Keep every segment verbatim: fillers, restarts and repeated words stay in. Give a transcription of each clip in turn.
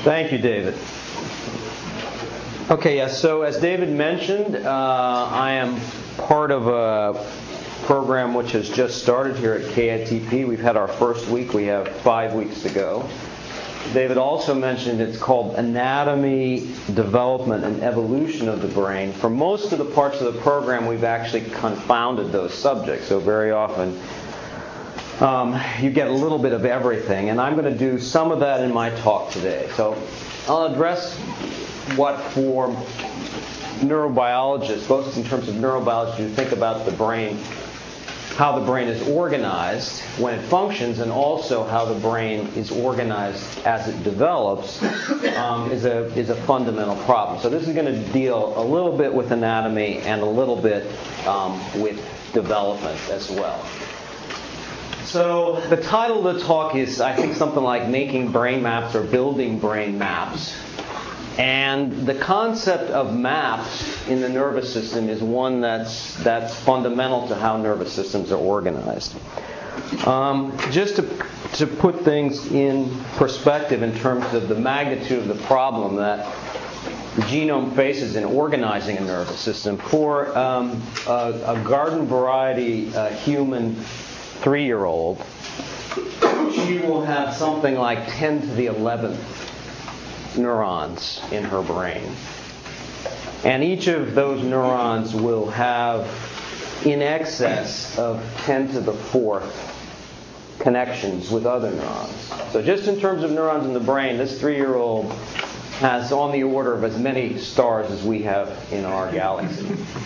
Thank you, David. Okay, yes, so as David mentioned, uh, I am part of a program which has just started here at K I T P. We've had our first week. We have five weeks to go. David also mentioned it's called Anatomy, Development, and Evolution of the Brain. For most of the parts of the program, we've actually confounded those subjects. So very often, um, you get a little bit of everything. And I'm going to do some of that in my talk today. So I'll address what for neurobiologists, both in terms of neurobiology, you think about the brain, how the brain is organized when it functions, and also how the brain is organized as it develops, um, is a is a fundamental problem. So this is going to deal a little bit with anatomy and a little bit um, with development as well. So the title of the talk is, I think, something like Making Brain Maps or Building Brain Maps. And the concept of maps in the nervous system is one that's that's fundamental to how nervous systems are organized. Um, just to, to put things in perspective in terms of the magnitude of the problem that the genome faces in organizing a nervous system, for um, a, a garden variety uh, human three-year-old, she will have something like ten to the eleventh neurons in her brain. And each of those neurons will have in excess of ten to the fourth connections with other neurons. So just in terms of neurons in the brain, this three-year-old has on the order of as many stars as we have in our galaxy.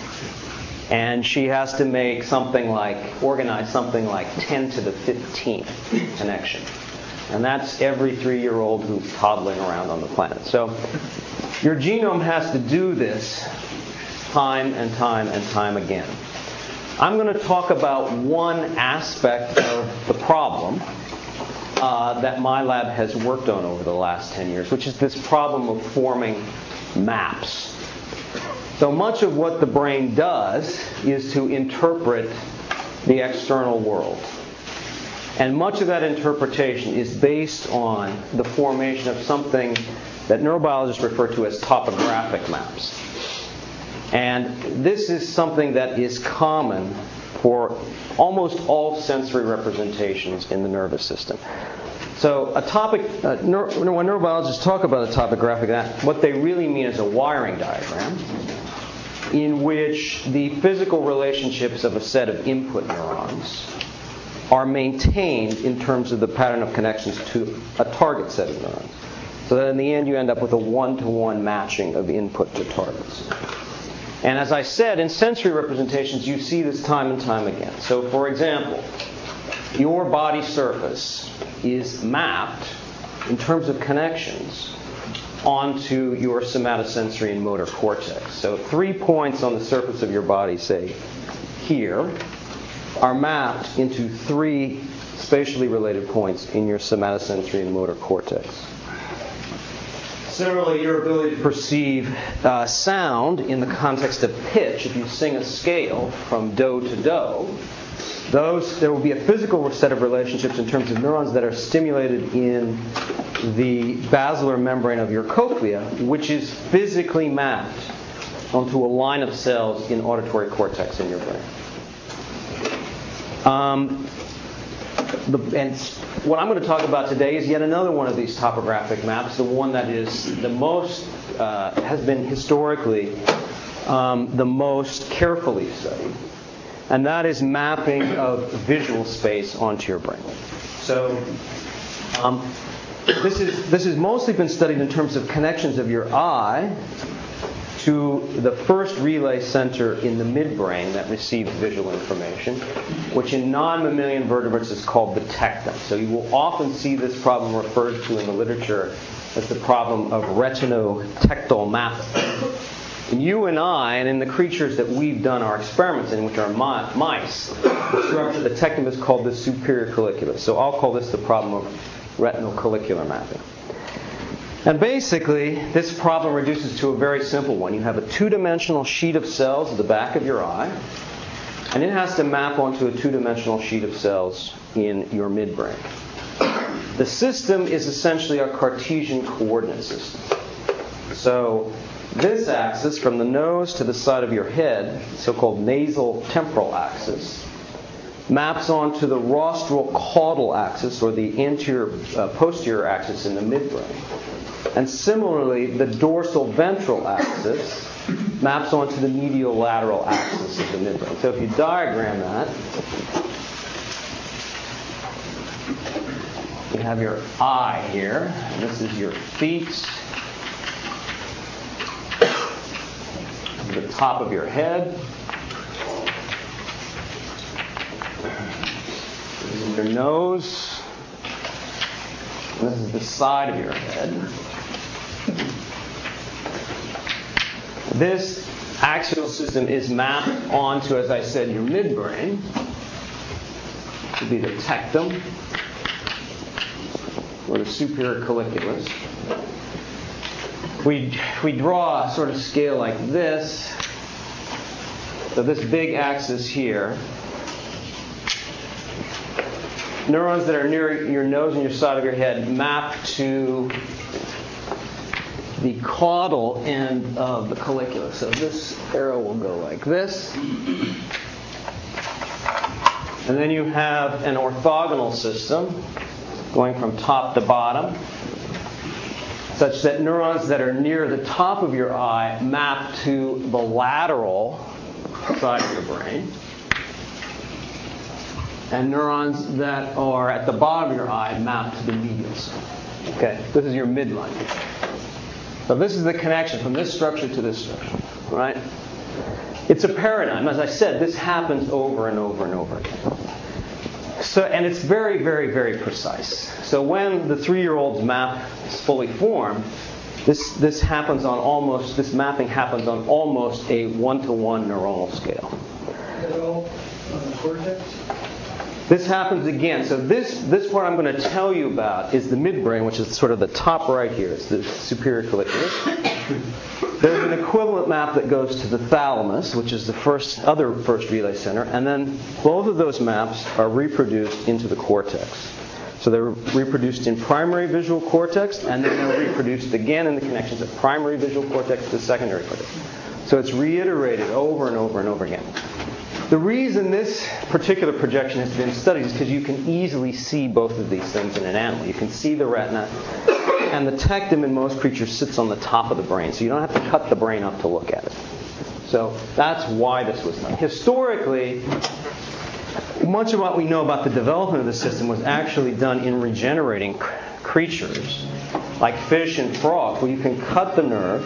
And she has to make something like, organize something like ten to the fifteenth connection. And that's every three-year-old who's toddling around on the planet. So your genome has to do this time and time and time again. I'm going to talk about one aspect of the problem uh, that my lab has worked on over the last ten years, which is this problem of forming maps. So much of what the brain does is to interpret the external world. And much of that interpretation is based on the formation of something that neurobiologists refer to as topographic maps. And this is something that is common for almost all sensory representations in the nervous system. So a topic, uh, neuro, when neurobiologists talk about a topographic map, what they really mean is a wiring diagram in which the physical relationships of a set of input neurons are maintained in terms of the pattern of connections to a target set of neurons. So that in the end you end up with a one-to-one matching of input to targets. And as I said, in sensory representations you see this time and time again. So for example, your body surface is mapped in terms of connections onto your somatosensory and motor cortex. So three points on the surface of your body, say here, are mapped into three spatially related points in your somatosensory and motor cortex. Similarly, your ability to perceive uh, sound in the context of pitch, if you sing a scale from do to do, those there will be a physical set of relationships in terms of neurons that are stimulated in the basilar membrane of your cochlea, which is physically mapped onto a line of cells in auditory cortex in your brain. Um, the, and what I'm going to talk about today is yet another one of these topographic maps, the one that is the most, uh, has been historically um, the most carefully studied. And that is mapping of visual space onto your brain. So um, this is this has mostly been studied in terms of connections of your eye to the first relay center in the midbrain that receives visual information, which in non-mammalian vertebrates is called the tectum. So you will often see this problem referred to in the literature as the problem of retinotectal mapping. In you and I, and in the creatures that we've done our experiments in, which are mi- mice, the structure of the tectum is called the superior colliculus. So I'll call this the problem of retinal collicular mapping. And basically, this problem reduces to a very simple one. You have a two-dimensional sheet of cells at the back of your eye, and it has to map onto a two-dimensional sheet of cells in your midbrain. The system is essentially a Cartesian coordinate system. So this axis, from the nose to the side of your head, so-called nasal temporal axis, maps onto the rostral caudal axis, or the anterior uh, posterior axis in the midbrain. And similarly, the dorsal ventral axis maps onto the medial lateral axis of the midbrain. So if you diagram that, you have your eye here, and this is your feet, the top of your head, this is your nose, and this is the side of your head. This axial system is mapped onto, as I said, your midbrain. This would be the tectum, or the superior colliculus. We, we draw a sort of scale like this. So this big axis here, neurons that are near your nose and your side of your head map to the caudal end of the colliculus. So this arrow will go like this. And then you have an orthogonal system going from top to bottom, such that neurons that are near the top of your eye map to the lateral side of your brain, and neurons that are at the bottom of your eye map to the medial side. Okay, this is your midline. So this is the connection from this structure to this structure, right? It's a paradigm. As I said, this happens over and over and over again. So, and it's very, very, very precise. So when the three-year-old's map is fully formed, this this happens on almost this mapping happens on almost a one-to-one neuronal scale. Is that all on the cortex? This happens again. So this this part I'm going to tell you about is the midbrain, which is sort of the top right here. It's the superior colliculus. There's an equivalent map that goes to the thalamus, which is the first other first relay center, and then both of those maps are reproduced into the cortex. So they're reproduced in primary visual cortex, and then they're reproduced again in the connections of primary visual cortex to secondary cortex. So it's reiterated over and over and over again. The reason this particular projection has been studied is because you can easily see both of these things in an animal. You can see the retina, and the tectum in most creatures sits on the top of the brain, so you don't have to cut the brain up to look at it. So that's why this was done. Historically, much of what we know about the development of the system was actually done in regenerating creatures, like fish and frogs, where you can cut the nerve,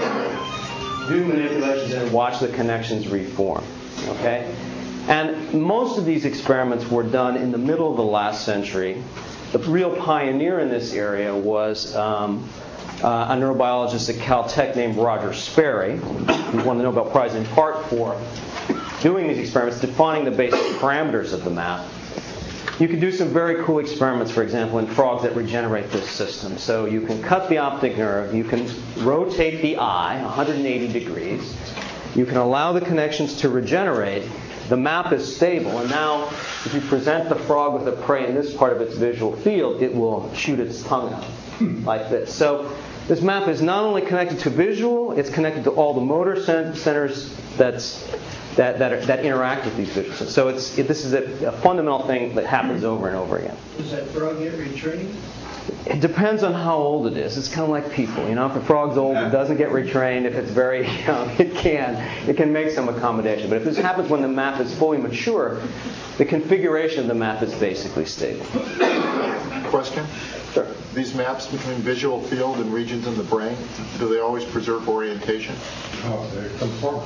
do manipulations, and watch the connections reform. Okay? And most of these experiments were done in the middle of the last century. The real pioneer in this area was um, uh, a neurobiologist at Caltech named Roger Sperry, who won the Nobel Prize in part for doing these experiments, defining the basic parameters of the map. You can do some very cool experiments, for example, in frogs that regenerate this system. So you can cut the optic nerve, you can rotate the eye one hundred eighty degrees, you can allow the connections to regenerate. The map is stable, and now if you present the frog with a prey in this part of its visual field, it will shoot its tongue out like this. So this map is not only connected to visual, it's connected to all the motor centers that's, that, that, are, that interact with these visual centers. So it's, it, this is a, a fundamental thing that happens over and over again. Does that frog get retrained? It depends on how old it is. It's kind of like people. You know, if a frog's old, it doesn't get retrained. If it's very young, it can. It can make some accommodation. But if this happens when the map is fully mature, the configuration of the map is basically stable. Question? Sure. These maps between visual field and regions in the brain, do they always preserve orientation? No, they're conformal.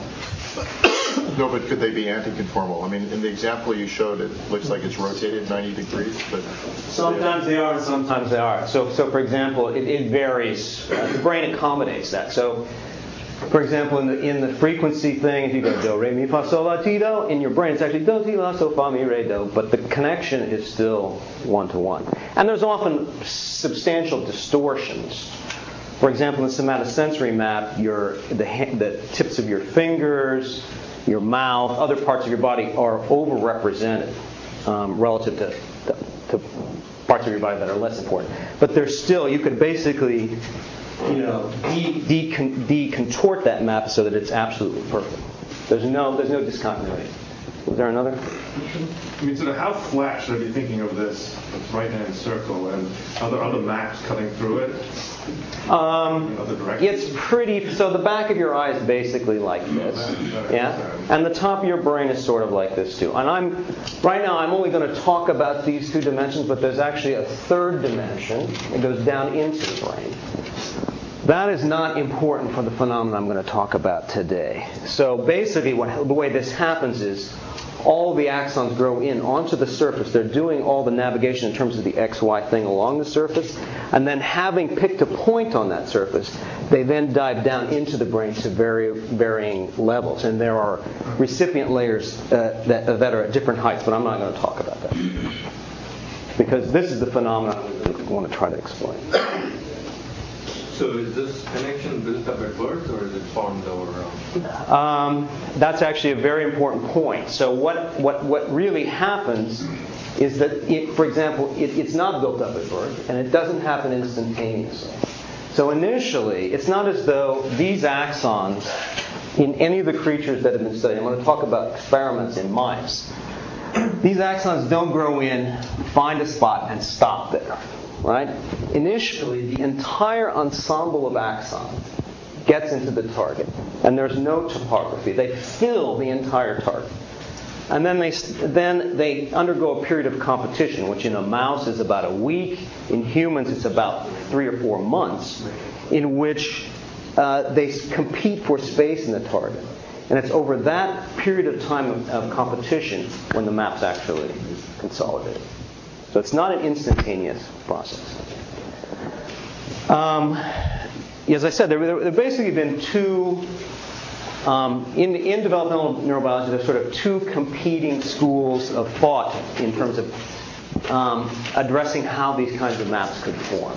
No, but could they be anti-conformal? I mean, in the example you showed, it looks like it's rotated ninety degrees, but Sometimes they are, and sometimes they are. So, so for example, it, it varies. Uh, the brain accommodates that. So, for example, in the in the frequency thing, if you go do, re, mi, fa, sol, la, ti, do, in your brain it's actually do, ti, la, so, fa, mi, re, do, but the connection is still one to one. And there's often substantial distortions. For example, in the somatosensory map, your the the tips of your fingers, your mouth, other parts of your body are overrepresented um, relative to, to, to parts of your body that are less important. But there's still, you could basically, you know, de- de- de-contort that map so that it's absolutely perfect. There's no, there's no discontinuity. Was there another? I mean, sort of how flat should I be thinking of this right-hand circle, and are there other maps cutting through it? Um, in other directions? it's pretty, so the back of your eye is basically like this. Yeah? And the top of your brain is sort of like this too. And I'm, right now I'm only going to talk about these two dimensions, but there's actually a third dimension that goes down into the brain. That is not important for the phenomenon I'm going to talk about today. So basically what, the way this happens is all the axons grow in onto the surface. They're doing all the navigation in terms of the X Y thing along the surface. And then having picked a point on that surface, they then dive down into the brain to vary, varying levels. And there are recipient layers uh, that, uh, that are at different heights, but I'm not going to talk about that. Because this is the phenomenon I want to try to explain. So is this connection built up at birth, or is it formed over? Um, that's actually a very important point. So what, what, what really happens is that, it, for example, it, it's not built up at birth, and it doesn't happen instantaneously. So initially, it's not as though these axons, in any of the creatures that have been studied, I'm going to talk about experiments in mice, these axons don't grow in, find a spot, and stop there. Right? Initially, the entire ensemble of axons gets into the target, and there's no topography. They fill the entire target. And then they then they undergo a period of competition, which in a mouse is about a week. In humans, it's about three or four months, in which uh, they compete for space in the target. And it's over that period of time of, of competition when the map's actually consolidated. So it's not an instantaneous process. Um, as I said, there there have basically been two, um, in, in developmental neurobiology, there's sort of two competing schools of thought in terms of um, addressing how these kinds of maps could form.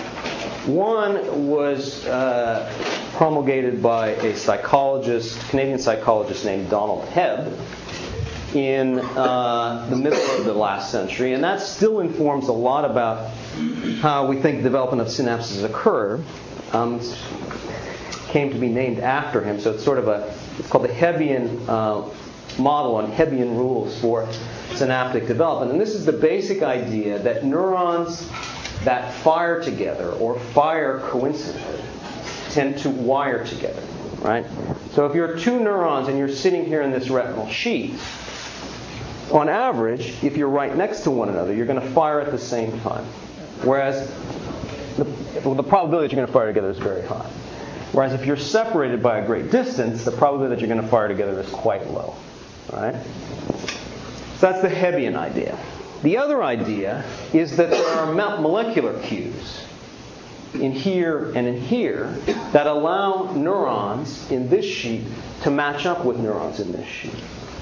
One was uh, promulgated by a psychologist, Canadian psychologist named Donald Hebb, in uh, the middle of the last century, and that still informs a lot about how we think the development of synapses occur. Um, came to be named after him, so it's sort of a, it's called the Hebbian uh, model on Hebbian rules for synaptic development. And this is the basic idea that neurons that fire together or fire coincidentally tend to wire together, right? So if you're two neurons and you're sitting here in this retinal sheath, on average, if you're right next to one another, you're going to fire at the same time. Whereas the, well, the probability that you're going to fire together is very high. Whereas if you're separated by a great distance, the probability that you're going to fire together is quite low. Right? So that's the Hebbian idea. The other idea is that there are molecular cues in here and in here that allow neurons in this sheet to match up with neurons in this sheet.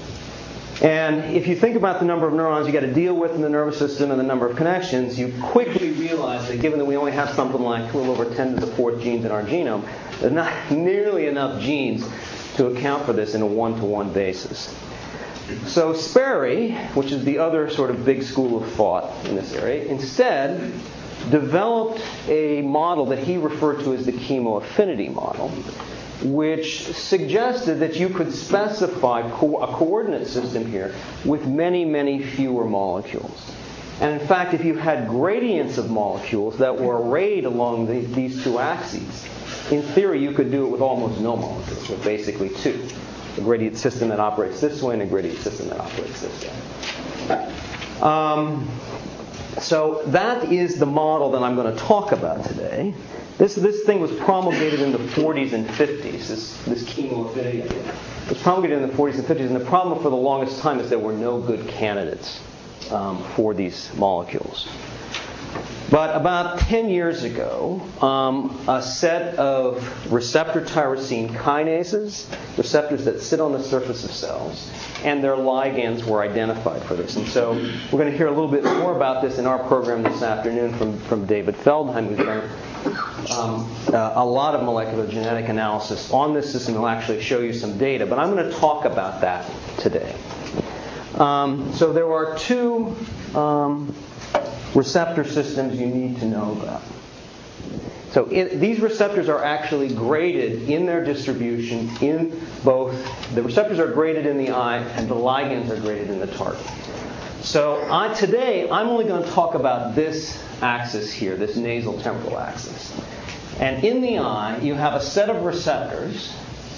And if you think about the number of neurons you got to deal with in the nervous system and the number of connections, you quickly realize that given that we only have something like a little over ten to the fourth genes in our genome, there's not nearly enough genes to account for this in a one-to-one basis. So Sperry, which is the other sort of big school of thought in this area, instead developed a model that he referred to as the chemoaffinity model, which suggested that you could specify co- a coordinate system here with many, many fewer molecules. And in fact, if you had gradients of molecules that were arrayed along the, these two axes, in theory you could do it with almost no molecules, with basically two. A gradient system that operates this way and a gradient system that operates this way. Um, so that is the model that I'm going to talk about today. This this thing was promulgated in the forties and fifties, this, this chemoaffinity idea. It was promulgated in the forties and fifties, and the problem for the longest time is there were no good candidates um, for these molecules. But about ten years ago, um, a set of receptor tyrosine kinases, receptors that sit on the surface of cells, and their ligands were identified for this. And so we're going to hear a little bit more about this in our program this afternoon from, from David Feldheim, who's done um, uh, a lot of molecular genetic analysis on this system. He'll actually show you some data, but I'm going to talk about that today. Um, so there are two... Um, receptor systems you need to know about. So it, these receptors are actually graded in their distribution in both, the receptors are graded in the eye and the ligands are graded in the target. So I, today I'm only going to talk about this axis here, this nasal temporal axis. And in the eye you have a set of receptors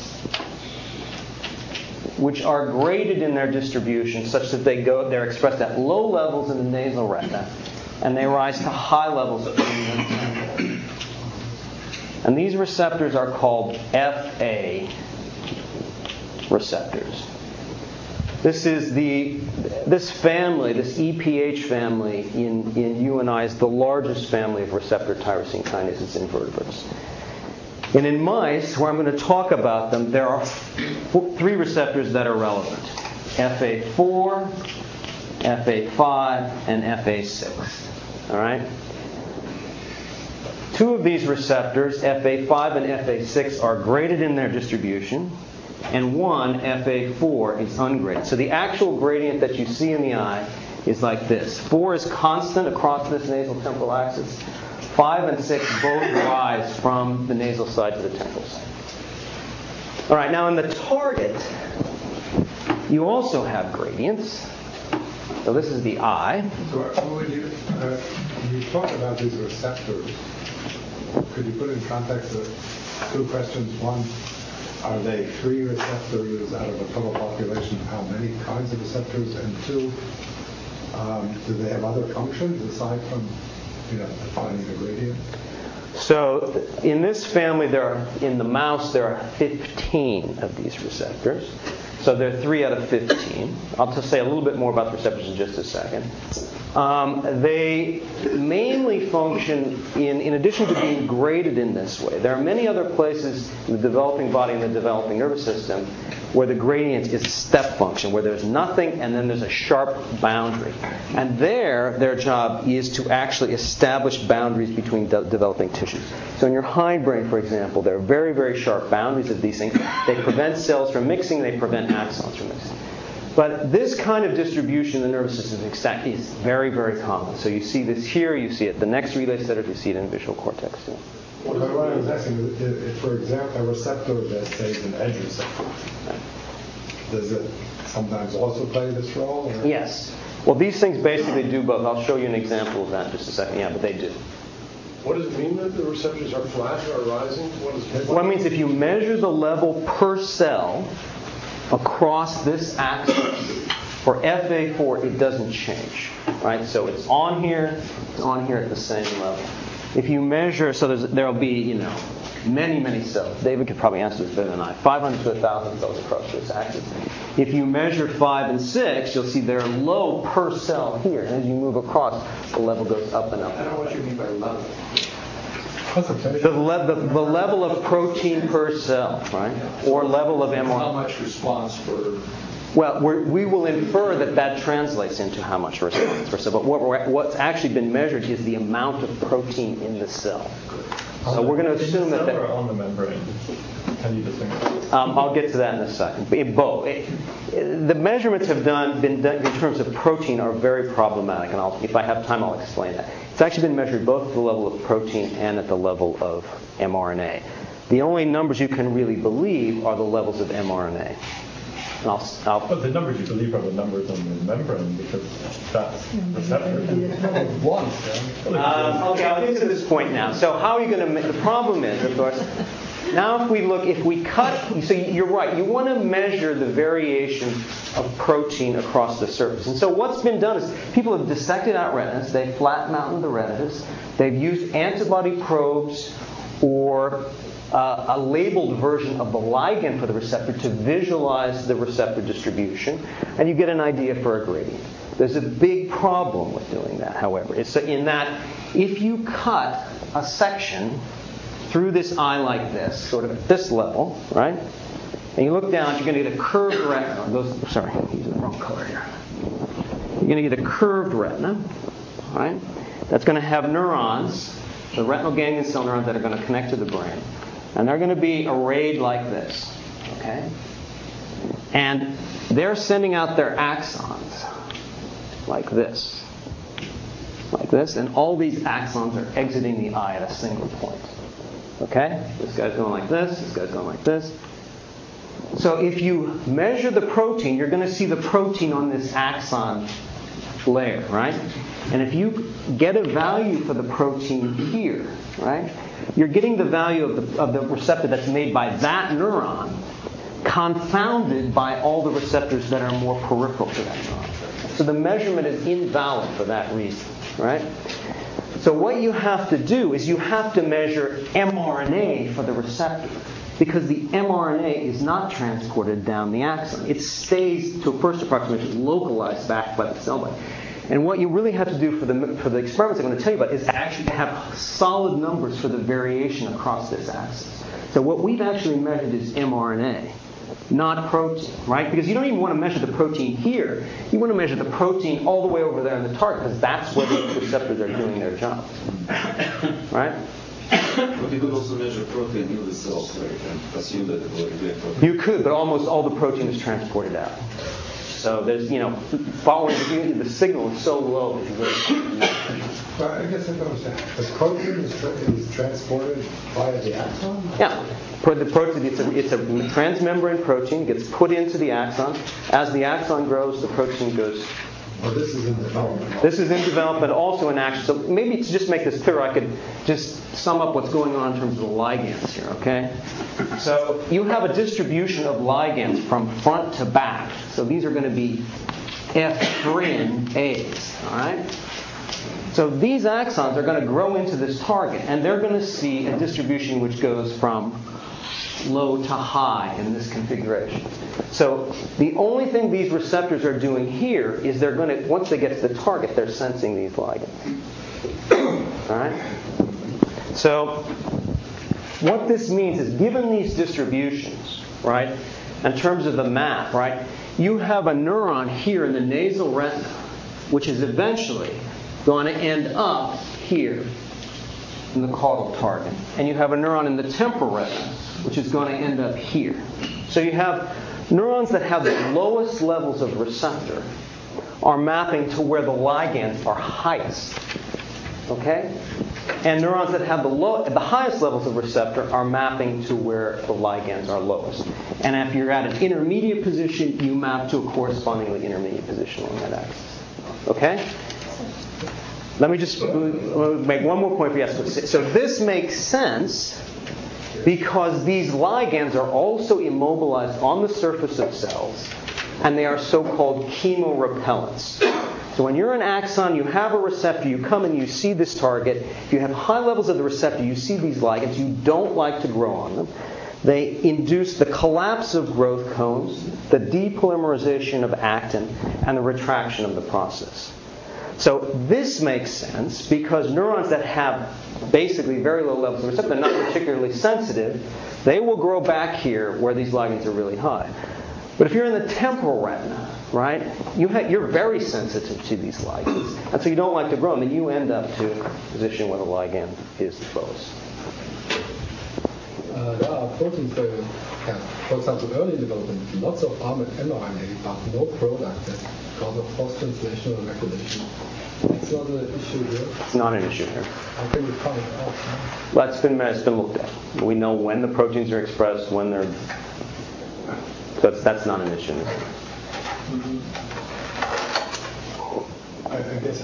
which are graded in their distribution such that they go, they're expressed at low levels in the nasal retina and they rise to high levels in the temple. And these receptors are called F A receptors. This is the this family, this E P H family in, in you and I is the largest family of receptor tyrosine kinases in vertebrates. And in mice, where I'm going to talk about them, there are f- three receptors that are relevant. F A four, F A five, and F A six. All right? Two of these receptors, F A five and F A six, are graded in their distribution, and one, F A four, is ungraded. So the actual gradient that you see in the eye is like this. four is constant across this nasal temporal axis. five and six both rise from the nasal side to the temporal side. All right, now in the target, you also have gradients. So this is the eye. So when you, uh, when you talk about these receptors, could you put in context of two questions? One, are they three receptors out of a total population? How many kinds of receptors? And two, um, do they have other functions aside from, you know, defining the gradient? So in this family, there are, in the mouse, there are fifteen of these receptors. So there are three out of fifteen. I'll just say a little bit more about the receptors in just a second. Um, they mainly function, in, in addition to being graded in this way, there are many other places in the developing body and the developing nervous system where the gradient is a step function, where there's nothing and then there's a sharp boundary. And there, their job is to actually establish boundaries between de- developing tissues. So in your hindbrain, for example, there are very, very sharp boundaries of these things. They prevent cells from mixing, they prevent axons from mixing. But this kind of distribution in the nervous system is very, very common. So you see this here, you see it the next relay setters, you see it in the visual cortex too. Well, but what I was asking is, if, for example, a receptor that says an edge receptor, does it sometimes also play this role? Or? Yes. Well, these things basically do both. I'll show you an example of that in just a second. Yeah, but they do. What does it mean that the receptors are flat or rising? What is it? Well, it means if you measure the level per cell across this axis, for F A four, it doesn't change. Right? So it's on here, it's on here at the same level. If you measure, so there'll be, you know, many, many cells. David could probably answer this better than I. five hundred to one thousand cells across this axis. If you measure five and six, you'll see they're low per cell here. And as you move across, the level goes up and up. I don't know what you mean by level. The, le- the, the level of protein per cell, right? Or level of M R. How much response for... Well, we're, we will infer that that translates into how much response per cell. But what we're, what's actually been measured is the amount of protein in the cell. So we're going to assume that... Or on the membrane? Can you distinguish? Um, I'll get to that in a second. It, both. It, it, the measurements have done been done in terms of protein are very problematic, and I'll, if I have time, I'll explain that. It's actually been measured both at the level of protein and at the level of mRNA. The only numbers you can really believe are the levels of mRNA. And I'll, I'll, But the numbers you believe are the numbers on the membrane because that's receptor. One. Um, okay, I'll get to this point now. So how are you going to make... The problem is, of course, now if we look, if we cut... So you're right. You want to measure the variation of protein across the surface. And so what's been done is people have dissected out retinas. They've flattened out the retinas. They've used antibody probes or... Uh, a labeled version of the ligand for the receptor to visualize the receptor distribution, and you get an idea for a gradient. There's a big problem with doing that, however. It's in that if you cut a section through this eye like this, sort of at this level, right, and you look down, you're going to get a curved retina. Those, sorry, I'm using the wrong color here. You're going to get a curved retina, right? That's going to have neurons, the retinal ganglion cell neurons that are going to connect to the brain. And they're going to be arrayed like this, okay? And they're sending out their axons like this, like like this, and all these axons are exiting the eye at a single point. Okay? This guy's going like this, this guy's going like this. So if you measure the protein, you're going to see the protein on this axon layer, right? And if you get a value for the protein here, right, you're getting the value of the, of the receptor that's made by that neuron confounded by all the receptors that are more peripheral to that neuron. So the measurement is invalid for that reason, right? So what you have to do is you have to measure mRNA for the receptor, because the mRNA is not transported down the axon. It stays, to a first approximation, localized back by the cell line. And what you really have to do for the for the experiments I'm going to tell you about is actually have solid numbers for the variation across this axis. So what we've actually measured is mRNA, not protein, right? Because you don't even want to measure the protein here. You want to measure the protein all the way over there in the target, because that's where the receptors are doing their job, right? But you could also measure protein in the cells, right? And assume that it will be a protein. You could, but almost all the protein is transported out. So there's, you know, following the, the signal is so low that you really Well, I guess I don't understand. The protein is, tra- is transported via the axon? Yeah. For the protein, it's a, it's a transmembrane protein, gets put into the axon. As the axon grows, the protein goes. Well, this is in development. This is in development, also in action. So maybe to just make this clearer, I could just sum up what's going on in terms of the ligands here, okay? So you have a distribution of ligands from front to back. So these are going to be ephrin A's, all right? So these axons are going to grow into this target, and they're going to see a distribution which goes from low to high in this configuration. So the only thing these receptors are doing here is they're going to, once they get to the target, they're sensing these ligands. All right? So what this means is, given these distributions, right, in terms of the map, right, you have a neuron here in the nasal retina, which is eventually going to end up here in the caudal target. And you have a neuron in the temporal retina, which is going to end up here. So you have neurons that have the lowest levels of receptor are mapping to where the ligands are highest. Okay? And neurons that have the low, the highest levels of receptor are mapping to where the ligands are lowest. And if you're at an intermediate position, you map to a correspondingly intermediate position on that axis. Okay? Let me just make one more point for you. So this makes sense because these ligands are also immobilized on the surface of cells, and they are so-called chemorepellents. So when you're an axon, you have a receptor, you come and you see this target. If you have high levels of the receptor, you see these ligands. You don't like to grow on them. They induce the collapse of growth cones, the depolymerization of actin, and the retraction of the process. So this makes sense because neurons that have basically very low levels of receptor, not particularly sensitive, they will grow back here where these ligands are really high. But if you're in the temporal retina, right, you ha- you're very sensitive to these ligands, and so you don't like to grow them, and you end up to a position where the ligand is the lowest. Uh, there are proteins that have, for example, early development, lots of armored mRNA, but no product because of post-translational regulation. It's not an issue here. It's not an issue here. How can you find it out? Well, it's been, it's been looked at. We know when the proteins are expressed, when they're... So it's, that's not an issue. Mm-hmm. I, I guess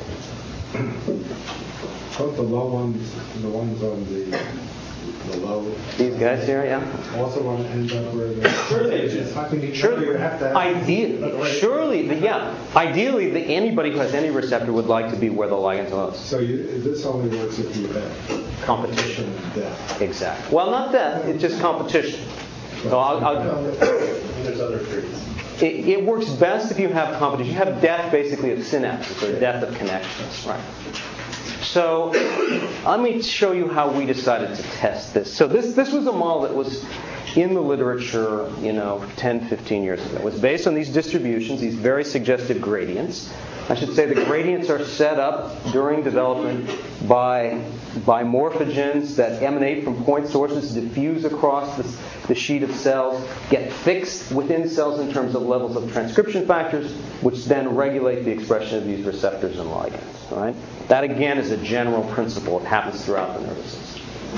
I... Both the low ones, the ones on the... The low. These guys here, yeah. Also want to end up where they're... Surely, surely, ideally, surely, the, yeah. Ideally, the, anybody who has any receptor would like to be where the ligands are lowest. So you, this only works if you have competition and death. Exactly. Well, not death. It's just competition. So I'll. I'll There's other trees. It, it works best if you have competition. You have death, basically, of synapses or death of connections, right? So let me show you how we decided to test this. So this this was a model that was in the literature, you know, ten, fifteen years ago. It was based on these distributions, these very suggestive gradients. I should say the gradients are set up during development by, by morphogens that emanate from point sources, diffuse across the, the sheet of cells, get fixed within cells in terms of levels of transcription factors, which then regulate the expression of these receptors and ligands. All right? That, again, is a general principle. It happens throughout the nervous system.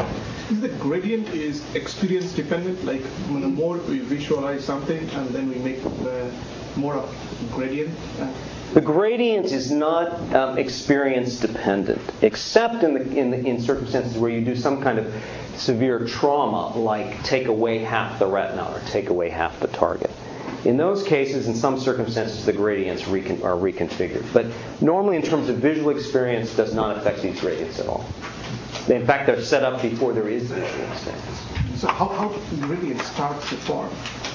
Is the gradient is experience dependent? Like, the more we visualize something and then we make the more of gradient? Uh, The gradient is not um, experience dependent, except in, the, in, the, in circumstances where you do some kind of severe trauma, like take away half the retina or take away half the target. In those cases, in some circumstances, the gradients recon- are reconfigured. But normally, in terms of visual experience, does not affect these gradients at all. In fact, they're set up before there is visual experience. So how, how gradient starts to form?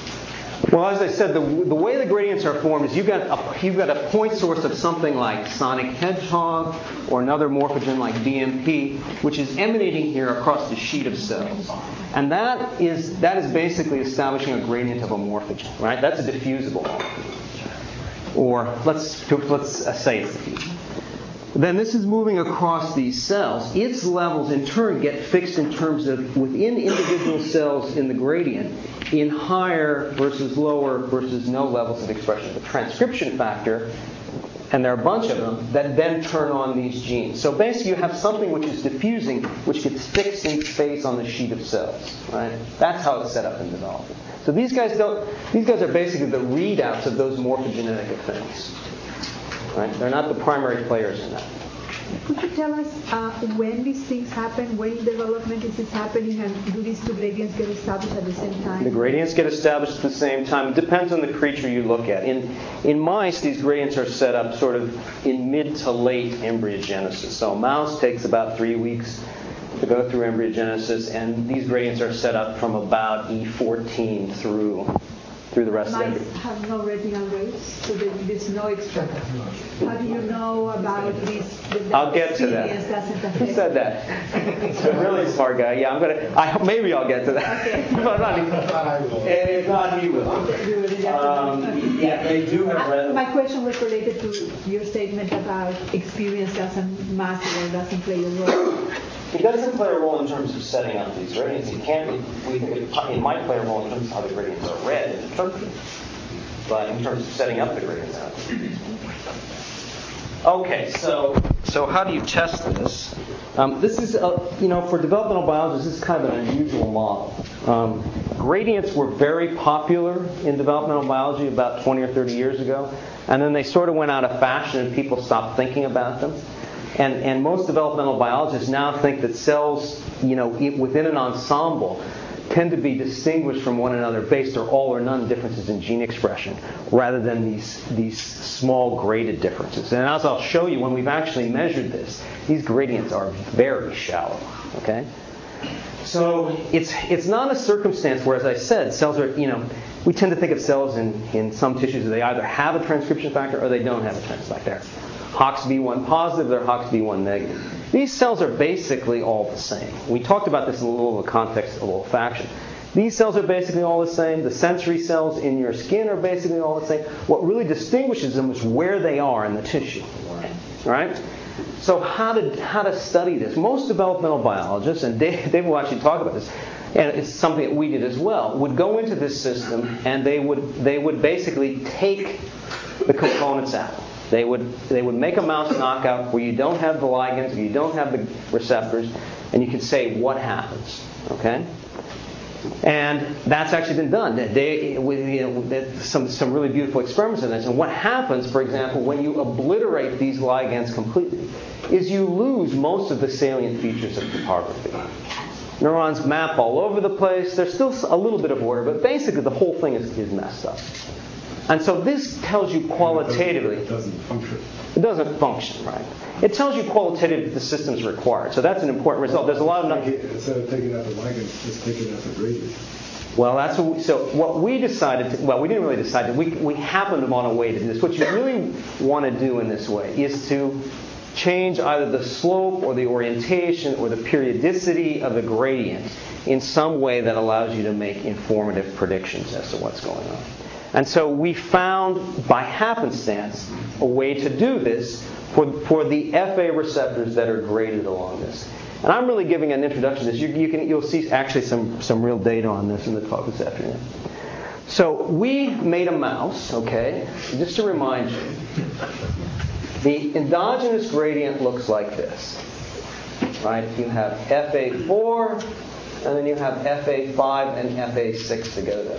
Well, as I said, the, the way the gradients are formed is you've got, a, you've got a point source of something like sonic hedgehog or another morphogen like D M P, which is emanating here across the sheet of cells. And that is, that is basically establishing a gradient of a morphogen, right? That's a diffusible morphogen. Or let's, let's uh, say it's diffusible. Then this is moving across these cells. Its levels, in turn, get fixed in terms of within individual cells in the gradient in higher versus lower versus no levels of expression of the transcription factor, and there are a bunch of them that then turn on these genes. So basically you have something which is diffusing, which gets fixed in space on the sheet of cells. Right? That's how it's set up in development. So these guys don't. These guys are basically the readouts of those morphogenetic effects. Right? They're not the primary players in that. Could you tell us uh, when these things happen, when in development is this happening, and do these two gradients get established at the same time? The gradients get established at the same time. It depends on the creature you look at. In in mice, these gradients are set up sort of in mid to late embryogenesis. So a mouse takes about three weeks to go through embryogenesis, and these gradients are set up from about E fourteen through through the rest Mice of the have no retinal rays, so there is no expression. How do you know about this? I'll get to that. Who said that? It's a really smart guy. Yeah, I'm gonna. I, maybe I'll get to that. Okay. But not he. If not, he will. Um, yeah, they do have retinal. My question was related to your statement about experience doesn't matter or doesn't play a role. It doesn't play a role in terms of setting up these gradients. It can't. We think it, it might play a role in terms of how the gradients are read and interpreted, but in terms of setting up the gradients. Okay, so so how do you test this? Um, this is, uh, you know, for developmental biologists, this is kind of an unusual model. Um, gradients were very popular in developmental biology about twenty or thirty years ago, and then they sort of went out of fashion and people stopped thinking about them. And, and most developmental biologists now think that cells, you know, within an ensemble tend to be distinguished from one another based on all or none differences in gene expression, rather than these these small graded differences. And as I'll show you, when we've actually measured this, these gradients are very shallow. Okay, so it's it's not a circumstance where, as I said, cells are, you know, we tend to think of cells in in some tissues that they either have a transcription factor or they don't have a transcription factor. Hox B one positive, they're Hox B one negative. These cells are basically all the same. We talked about this in a little of the context of olfaction. These cells are basically all the same. The sensory cells in your skin are basically all the same. What really distinguishes them is where they are in the tissue. All right? So how to how to study this? Most developmental biologists, and Dave, Dave will actually talk about this, and it's something that we did as well, would go into this system and they would they would basically take the components out. They would they would make a mouse knockout where you don't have the ligands, where you don't have the receptors, and you can say what happens. Okay, and that's actually been done. They, with, you know, some some really beautiful experiments in this. And what happens, for example, when you obliterate these ligands completely, is you lose most of the salient features of topography. Neurons map all over the place. There's still a little bit of order, but basically the whole thing is, is messed up. And so this tells you qualitatively. It doesn't function. It doesn't function, right? It tells you qualitatively that the system's required. So that's an important result. There's a lot of... Instead of taking out the ligands, just taking out the gradient. Well, that's what we, so what we decided to, well, we didn't really decide. We, we happened on a way to do this. What you really want to do in this way is to change either the slope or the orientation or the periodicity of the gradient in some way that allows you to make informative predictions as to what's going on. And so we found, by happenstance, a way to do this for, for the F A receptors that are graded along this. And I'm really giving an introduction to this. You, you can, you'll see actually some, some real data on this in the talk this afternoon. So we made a mouse, okay, just to remind you. The endogenous gradient looks like this, right? You have F A four, and then you have F A five and F A six together.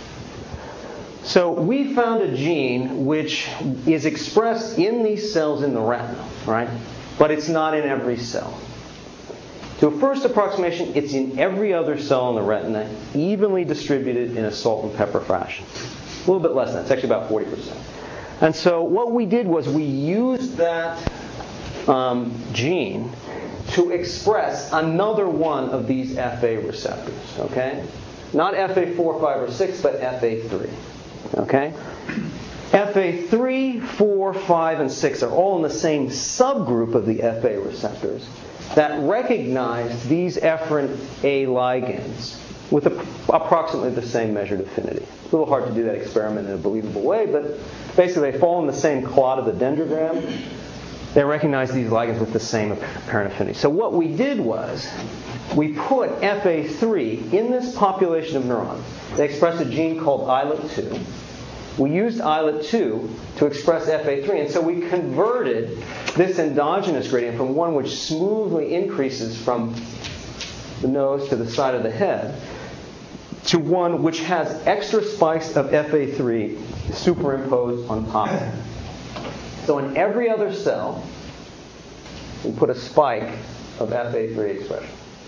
So we found a gene which is expressed in these cells in the retina, right? But it's not in every cell. To a first approximation, it's in every other cell in the retina, evenly distributed in a salt and pepper fashion. A little bit less than that. It's actually about forty percent. And so what we did was we used that um, gene to express another one of these F A receptors, okay? Not F A four, five, or six, but F A three, okay? F A three, four, five, and six are all in the same subgroup of the F A receptors that recognize these efferent A ligands with a, approximately the same measured affinity. It's a little hard to do that experiment in a believable way, but basically they fall in the same clot of the dendrogram. They recognize these ligands with the same apparent affinity. So what we did was we put F A three in this population of neurons. They express a gene called I L A T two. We used I L A T two to express F A three, and so we converted this endogenous gradient from one which smoothly increases from the nose to the side of the head to one which has extra spikes of F A three superimposed on top of it. So in every other cell, we put a spike of F A three expression,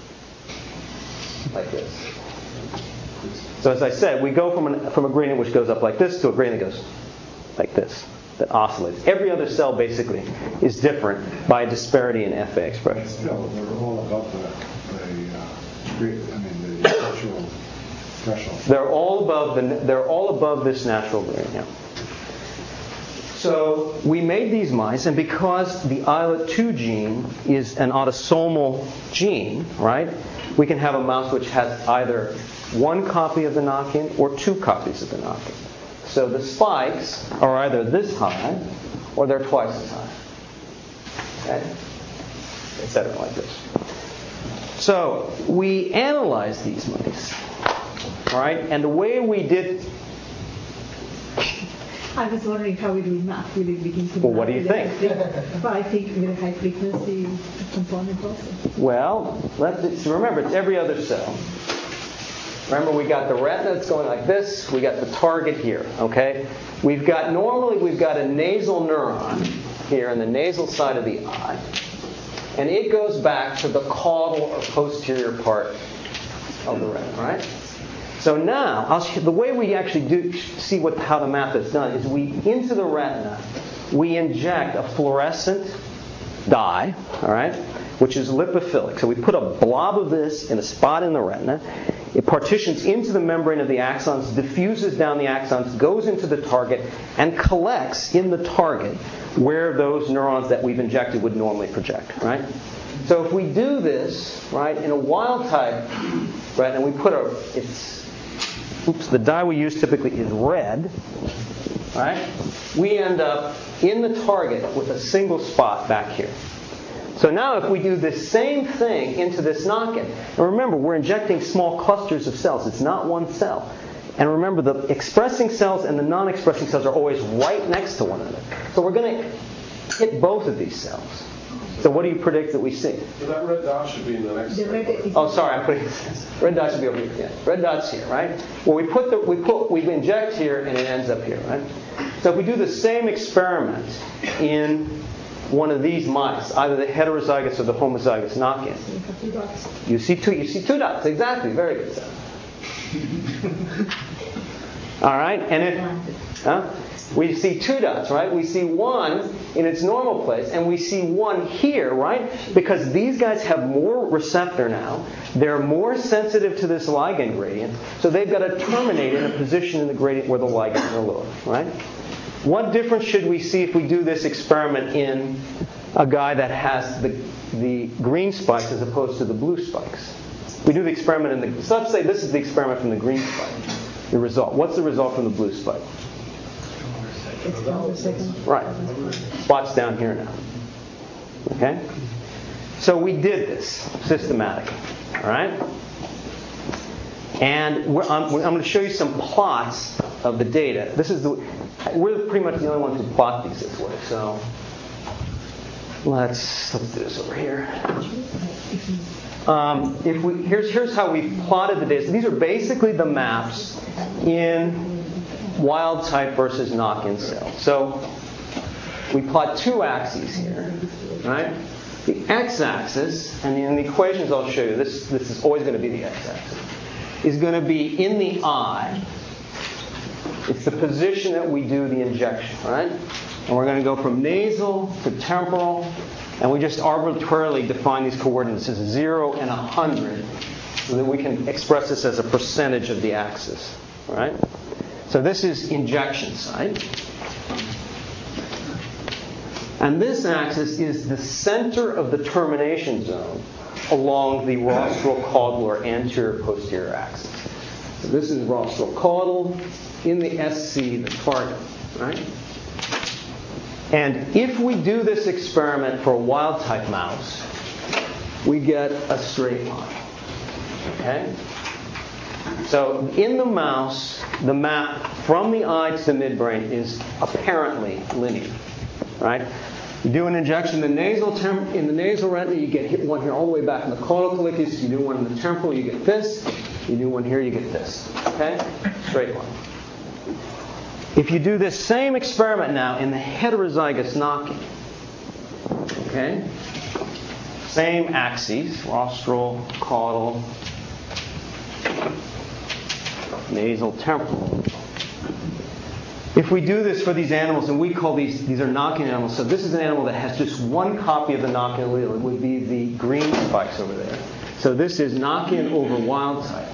like this. So as I said, we go from, an, from a gradient which goes up like this to a gradient that goes like this, that oscillates. Every other cell basically is different by a disparity in F A expression. Still, they're all above the, the uh, I mean, the natural threshold. They're all above the. They're all above this natural gradient. So we made these mice, and because the I L A T two gene is an autosomal gene, right? We can have a mouse which has either one copy of the knock-in or two copies of the knock-in. So the spikes are either this high or they're twice as high. Okay? Et cetera, like this. So we analyzed these mice. All right? And the way we did... I was wondering how we do math. Will it begin to Well, what do you think? But I think with a high frequency component also. Well, let's remember, it's every other cell. Remember, we got the retina that's going like this. We got the target here, okay? We've got, normally we've got a nasal neuron here in the nasal side of the eye. And it goes back to the caudal or posterior part of the retina, right? So now, I'll show, the way we actually do see what how the math is done is we, into the retina, we inject a fluorescent dye, all right, which is lipophilic. So we put a blob of this in a spot in the retina. It partitions into the membrane of the axons, diffuses down the axons, goes into the target, and collects in the target where those neurons that we've injected would normally project, right? So if we do this, right, in a wild type retina, we put a, it's, oops, the dye we use typically is red, right? We end up in the target with a single spot back here. So now if we do the same thing into this knock-in, and remember, we're injecting small clusters of cells. It's not one cell. And remember, the expressing cells and the non-expressing cells are always right next to one another. So we're going to hit both of these cells. So what do you predict that we see? So that red dot should be in the next The red is- Oh, sorry, I'm putting red dot should be over here. Yeah, red dot's here, right? Well, we put the we put we inject here, and it ends up here, right? So if we do the same experiment in one of these mice, either the heterozygous or the homozygous knock-in, You have two dots. you see two. You see two dots. Exactly. Very good. All right, and it. Huh? We see two dots, right? We see one in its normal place, and we see one here, right? Because these guys have more receptor now. They're more sensitive to this ligand gradient, so they've got to terminate in a position in the gradient where the ligands are lower, right? What difference should we see if we do this experiment in a guy that has the, the green spikes as opposed to the blue spikes. We do the experiment in the, so let's say this is the experiment from the green spike, the result. What's the result from the blue spike? It's down the second. Right. Spot's down here now. Okay? So we did this systematically. All right? And we're, I'm, I'm going to show you some plots of the data. This is the, we're pretty much the only ones who plot these this way. So let's let's do this over here. Um, if we here's here's how we plotted the data. So these are basically the maps in wild type versus knock-in cells. So we plot two axes here, right? The x-axis, and in the equations I'll show you, this this is always going to be the x-axis, is going to be in the eye. It's the position that we do the injection, right? And we're going to go from nasal to temporal, and we just arbitrarily define these coordinates as zero and one hundred so that we can express this as a percentage of the axis, right? So this is injection site. And this axis is the center of the termination zone along the rostral-caudal or anterior-posterior axis. So this is rostral-caudal, in the S C, the target, right? And if we do this experiment for a wild-type mouse, we get a straight line. Okay? So in the mouse, the map from the eye to the midbrain is apparently linear, right? You do an injection in the nasal tem- in the nasal retina, you get one here all the way back in the caudal collicus. You do one in the temporal, you get this. You do one here, you get this. Okay? Straight line. If you do this same experiment now in the heterozygous knock-in, okay? Same axes, rostral, caudal, nasal, temporal. If we do this for these animals, and we call these, these are knock-in animals, so this is an animal that has just one copy of the knock-in allele. It would be the green spikes over there. So this is knock-in over wild type.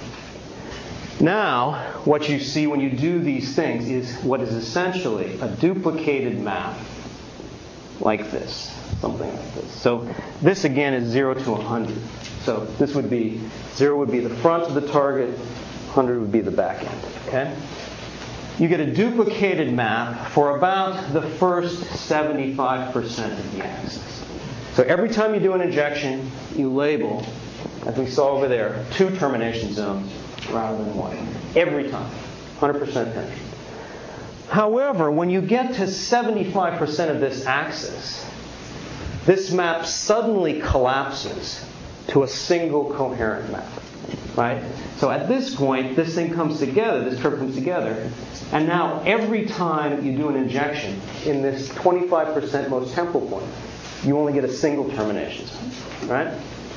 Now, what you see when you do these things is what is essentially a duplicated map like this, something like this. So this again is zero to one hundred. So this would be, zero would be the front of the target, one hundred would be the back end. Okay? You get a duplicated map for about the first seventy-five percent of the axis. So every time you do an injection, you label, as we saw over there, two termination zones rather than one. Every time. one hundred percent penetration. However, when you get to seventy-five percent of this axis, this map suddenly collapses to a single coherent map. Right? So at this point, this thing comes together, this curve comes together, and now every time you do an injection in this twenty-five percent most temporal point, you only get a single termination zone. Right?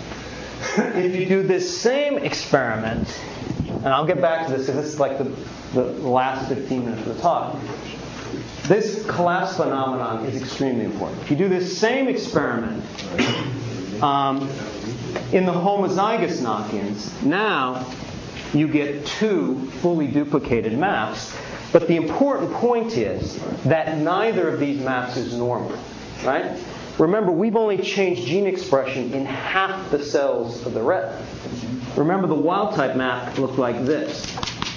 If you do this same experiment, and I'll get back to this because this is like the, the last fifteen minutes of the talk, this collapse phenomenon is extremely important. If you do this same experiment um, in the homozygous knock-ins, now you get two fully duplicated maps. But the important point is that neither of these maps is normal. Right? Remember, we've only changed gene expression in half the cells of the retina. Remember, the wild-type map looked like this.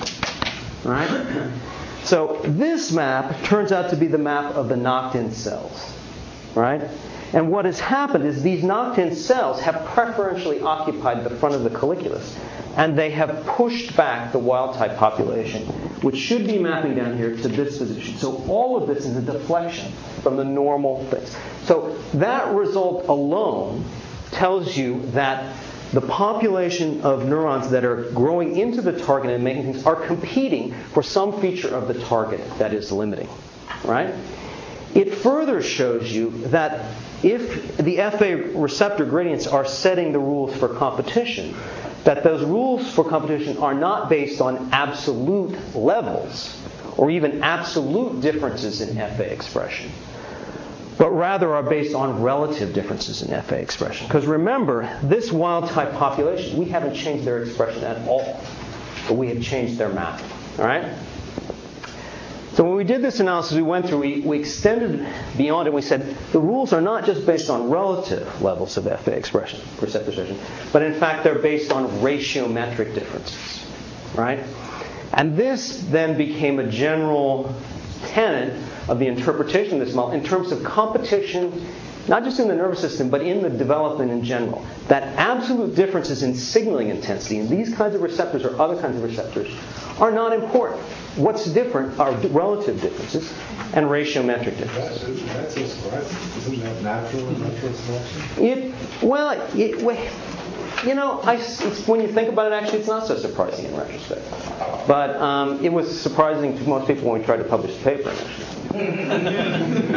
Right? So this map turns out to be the map of the knocked-in cells. Right? And what has happened is these knocked-in cells have preferentially occupied the front of the colliculus, and they have pushed back the wild-type population, which should be mapping down here to this position. So all of this is a deflection from the normal things. So that result alone tells you that the population of neurons that are growing into the target and making things are competing for some feature of the target that is limiting. Right? It further shows you that if the F A receptor gradients are setting the rules for competition, that those rules for competition are not based on absolute levels or even absolute differences in F A expression, but rather are based on relative differences in F A expression. Because remember, this wild-type population, we haven't changed their expression at all, but we have changed their map. All right? So when we did this analysis we went through, we, we extended beyond it. We said the rules are not just based on relative levels of F A expression, receptor expression, but in fact they're based on ratiometric differences, right? And this then became a general tenet of the interpretation of this model in terms of competition, not just in the nervous system, but in the development in general. That absolute differences in signaling intensity in these kinds of receptors or other kinds of receptors are not important. What's different are relative differences and ratiometric differences. That's so surprising. Isn't that natural and natural selection? It, well, it, you know, I, it's, when you think about it, actually, it's not so surprising in retrospect. But um, it was surprising to most people when we tried to publish the paper, actually.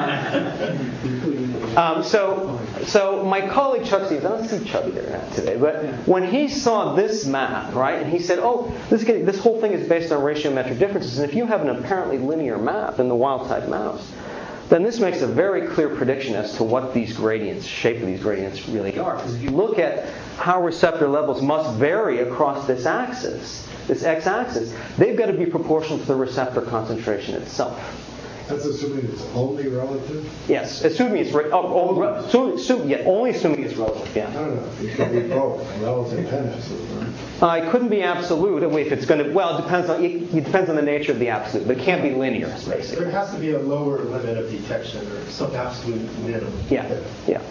uh, um, so, so my colleague Chuck Stevens, I don't see Chubby there today, but when he saw this map, right, and he said, oh, this, this whole thing is based on ratiometric differences, and if you have an apparently linear map in the wild-type mouse, then this makes a very clear prediction as to what these gradients, shape of these gradients really are. Because if you look at how receptor levels must vary across this axis, this x-axis, they've got to be proportional to the receptor concentration itself. That's assuming it's only relative? Yes, assuming it's re- oh, oh, assume, assume, yeah, only assuming it's relative. Yeah. No, no, it could be both, relative and absolute, right? Uh, it couldn't be absolute if it's going to. Well, it depends on it, it depends on the nature of the absolute, but it can't be linear, basically. There has to be a lower limit of detection or some absolute minimum. Yeah, yeah.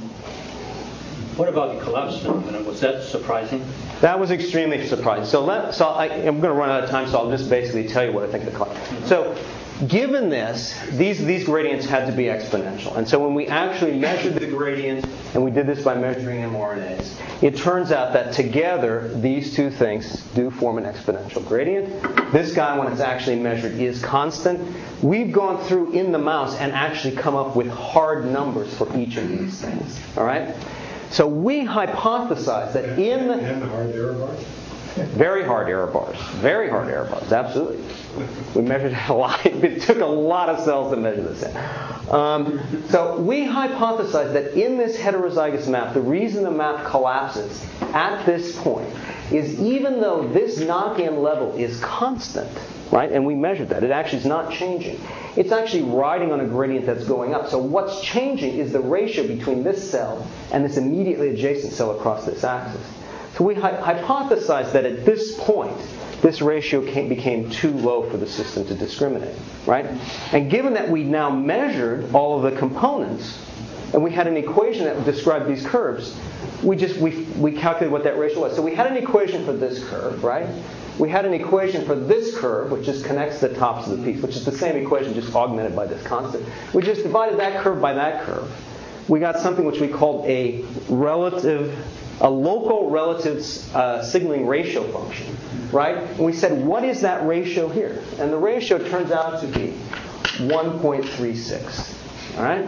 What about the collapse phenomenon? Was that surprising? That was extremely surprising. So, let, so I, I'm going to run out of time, so I'll just basically tell you what I think the collapse. So, given this, these these gradients had to be exponential. And so when we actually measured the gradient, and we did this by measuring mRNAs, it turns out that together these two things do form an exponential gradient. This guy, when it's actually measured, is constant. We've gone through in the mouse and actually come up with hard numbers for each of these things. All right? So we hypothesized that in the... And hard error bars? Very hard error bars. Very hard error bars, absolutely. We measured a lot. It took a lot of cells to measure this in. Um, so we hypothesized that in this heterozygous map, the reason the map collapses at this point is even though this knock-in level is constant, right, and we measured that, it actually is not changing. It's actually riding on a gradient that's going up. So what's changing is the ratio between this cell and this immediately adjacent cell across this axis. So we hy- hypothesized that at this point, this ratio came, became too low for the system to discriminate, right? And given that we now measured all of the components, and we had an equation that described these curves, we just we we calculated what that ratio was. So we had an equation for this curve, right? We had an equation for this curve, which just connects the tops of the peaks, which is the same equation just augmented by this constant. We just divided that curve by that curve. We got something which we called a relative, a local relative uh, signaling ratio function, right? And we said, what is that ratio here? And the ratio turns out to be one point three six, all right?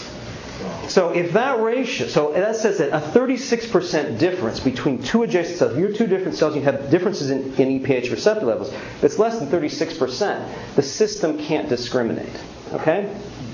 So if that ratio, so that says that a thirty-six percent difference between two adjacent cells, you're two different cells, you have differences in, in E P H receptor levels. If it's less than thirty-six percent, the system can't discriminate, okay?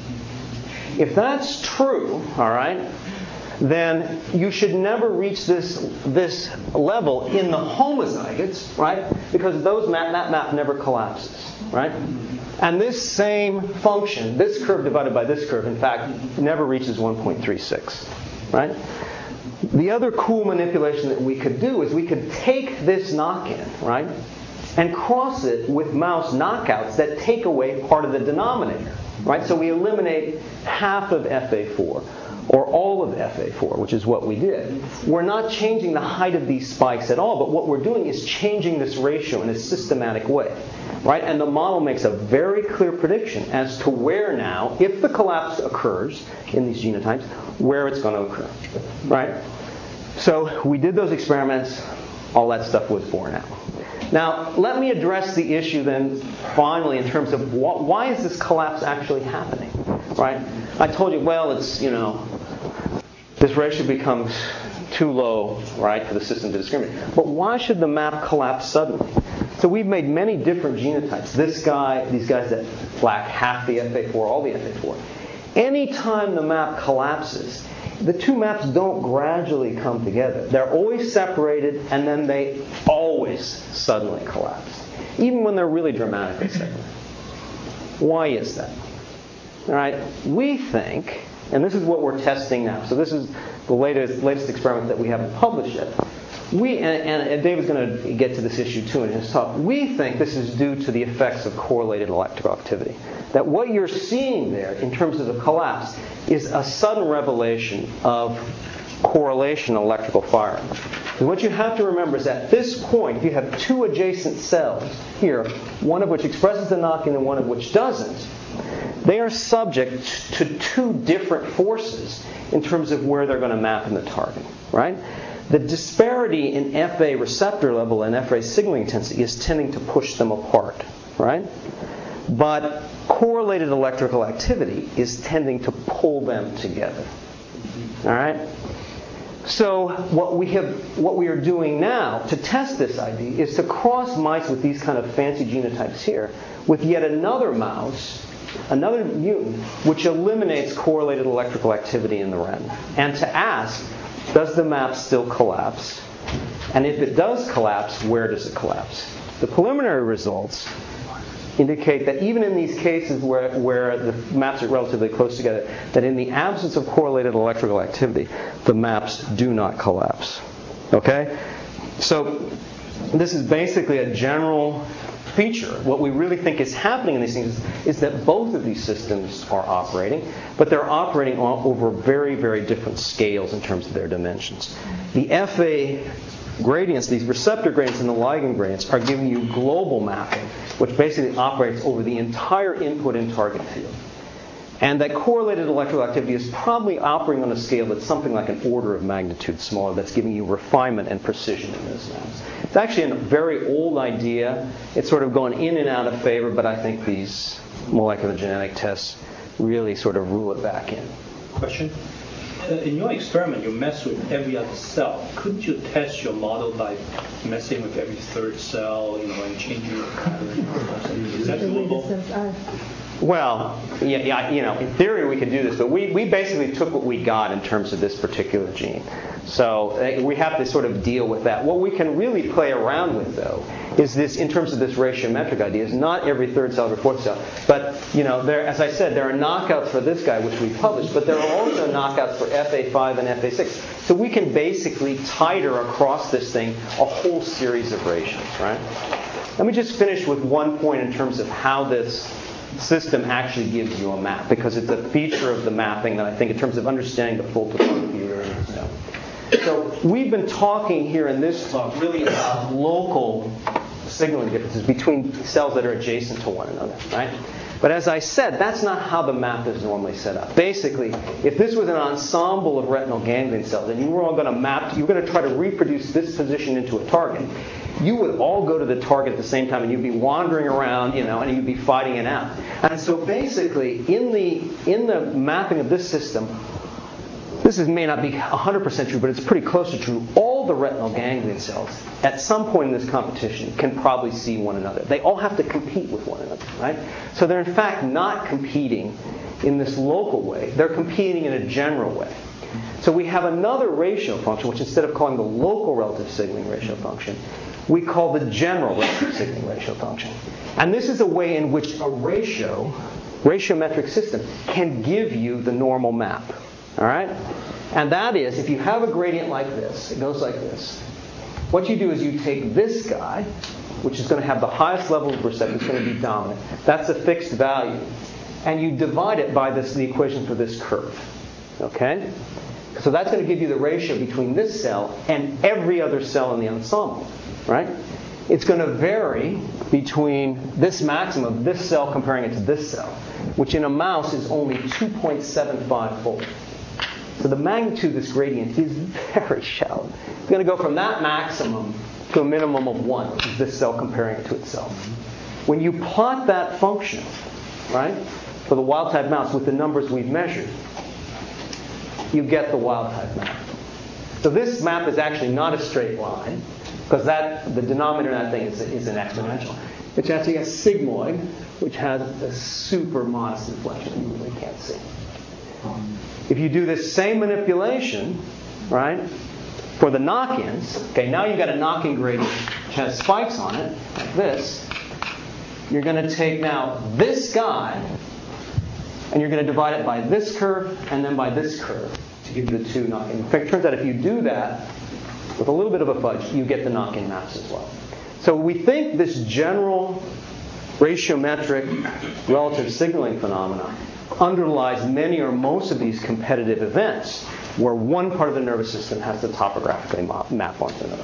If that's true, all right, then you should never reach this this level in the homozygotes, right? Because those map, that map never collapses, right? And this same function, this curve divided by this curve, in fact, never reaches one point three six, right? The other cool manipulation that we could do is we could take this knock-in, right, and cross it with mouse knockouts that take away part of the denominator, right? So we eliminate half of F A four. Or all of F A four, which is what we did. We're not changing the height of these spikes at all, but what we're doing is changing this ratio in a systematic way, right? And the model makes a very clear prediction as to where now, if the collapse occurs in these genotypes, where it's going to occur, right? So we did those experiments. All that stuff was borne out. Now, let me address the issue then finally in terms of wh- why is this collapse actually happening, right? I told you, well, it's, you know, this ratio becomes too low, right, for the system to discriminate. But why should the map collapse suddenly? So we've made many different genotypes. This guy, these guys that lack half the F A four, all the F A four. Anytime the map collapses, the two maps don't gradually come together. They're always separated, and then they always suddenly collapse, even when they're really dramatically separated. Why is that? All right, we think, and this is what we're testing now. So this is the latest latest experiment that we haven't published yet. We and, and David's going to get to this issue too in his talk. We think this is due to the effects of correlated electrical activity. That what you're seeing there in terms of the collapse is a sudden revelation of correlation electrical firing. And what you have to remember is at this point, if you have two adjacent cells here, one of which expresses the knock-in and one of which doesn't, they are subject to two different forces in terms of where they're going to map in the target, right? The disparity in F A receptor level and F A signaling intensity is tending to push them apart, right? But correlated electrical activity is tending to pull them together. All right? So what we have, what we are doing now to test this idea is to cross mice with these kind of fancy genotypes here with yet another mouse, another mutant, which eliminates correlated electrical activity in the ren. And to ask, does the map still collapse? And if it does collapse, where does it collapse? The preliminary results indicate that even in these cases where, where the maps are relatively close together, that in the absence of correlated electrical activity, the maps do not collapse. Okay? So this is basically a general feature. What we really think is happening in these things is, is that both of these systems are operating, but they're operating on, over very, very different scales in terms of their dimensions. The F A gradients, these receptor gradients and the ligand gradients, are giving you global mapping, which basically operates over the entire input and target field. And that correlated electrical activity is probably operating on a scale that's something like an order of magnitude smaller, that's giving you refinement and precision in those maps. It's actually a very old idea. It's sort of gone in and out of favor, but I think these molecular genetic tests really sort of rule it back in. Question? Uh, in your experiment, you mess with every other cell. Couldn't you test your model by messing with every third cell, you know, and changing the pattern? Is that doable? Well, yeah, yeah, you know, in theory we could do this, but we, we basically took what we got in terms of this particular gene. So uh, we have to sort of deal with that. What we can really play around with, though, is this, in terms of this ratiometric idea, is not every third cell, every fourth cell. But, you know, there, as I said, there are knockouts for this guy, which we published, but there are also knockouts for F A five and F A six. So we can basically titer across this thing a whole series of ratios, right? Let me just finish with one point in terms of how this system actually gives you a map, because it's a feature of the mapping that I think in terms of understanding the full topography you really need to know. So we've been talking here in this talk really about local signaling differences between cells that are adjacent to one another, right? But as I said, that's not how the map is normally set up. Basically, if this was an ensemble of retinal ganglion cells and you were all going to map, you were going to try to reproduce this position into a target, you would all go to the target at the same time and you'd be wandering around, you know, and you'd be fighting it out. And so basically, in the in the mapping of this system, this is, may not be one hundred percent true, but it's pretty close to true. All the retinal ganglion cells, at some point in this competition, can probably see one another. They all have to compete with one another, right? So they're in fact not competing in this local way. They're competing in a general way. So we have another ratio function, which instead of calling the local relative signaling ratio function, we call the general relative signaling ratio function. And this is a way in which a ratio, ratiometric system, can give you the normal map. All right? And that is, if you have a gradient like this, it goes like this. What you do is you take this guy, which is going to have the highest level of receptor, it's going to be dominant. That's a fixed value. And you divide it by this, the equation for this curve. Okay? So that's going to give you the ratio between this cell and every other cell in the ensemble. Right? It's going to vary between this maximum, this cell comparing it to this cell, which in a mouse is only two point seven five fold. So the magnitude of this gradient is very shallow. It's going to go from that maximum to a minimum of one, which is this cell comparing it to itself. When you plot that function, right, for the wild-type mouse with the numbers we've measured, you get the wild-type map. So this map is actually not a straight line, because that the denominator of that thing is, is an exponential. It's actually a sigmoid, which has a super modest inflection you really can't see. If you do this same manipulation, right, for the knock-ins, okay, now you've got a knock-in gradient which has spikes on it, like this. you're going to take now this guy, and you're going to divide it by this curve and then by this curve to give you the two knock-in. It turns out if you do that, with a little bit of a fudge, you get the knock-in maps as well. So we think this general ratiometric relative signaling phenomena underlies many or most of these competitive events where one part of the nervous system has to topographically map onto another.